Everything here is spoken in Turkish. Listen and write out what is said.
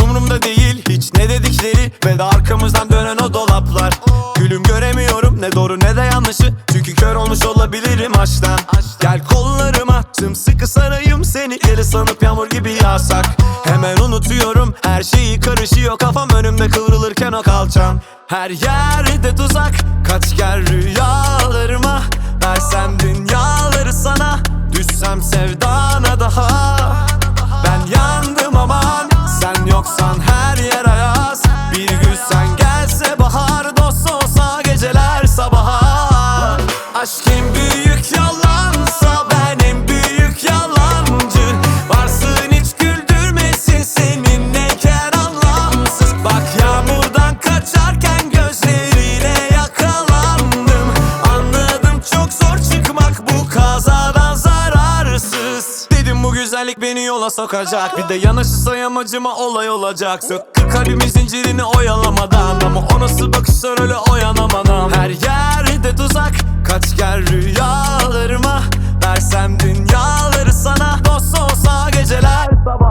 umurumda değil hiç ne dedikleri ve de arkamızdan dönen o dolaplar. Gülüm göremiyorum ne doğru ne de yanlışı, çünkü kör olmuş olabilirim aşktan. Gel kollarıma sımsıkı sarayım seni, deli sanıp yağmur gibi yağsak. Hemen unutuyorum her şeyi, karışıyor kafam önümde kıvrılırken o kalçam. Her yerde tuzak, kaç gel rüyalarıma. Versem dünyaları sana, düşsem sevdana daha. Ben yandım aman, sen yoksan her yer ayaz. Bir gün sen gelse bahar, dost olsa geceler sabaha. Aşk en büyük yalansa ben en büyük yalancı. Varsın hiç güldürmesin seninleyken anlamsız. Bak yağmurdan kaçarken gözlerine yakalandım. Anladım çok zor çıkmak bu kazadan zararsız. Dedim bu güzellik beni yola sokacak, bir de yanaşırsa yamacıma olay olacak. Söktü kalbimin zincirini oyalamadan, ama o nasıl bakışlar öyle oyanamadan. Her yerde tuzak, kaç gel rüyalarıma. Versem dünyaları sana, dost olsa geceler sabah.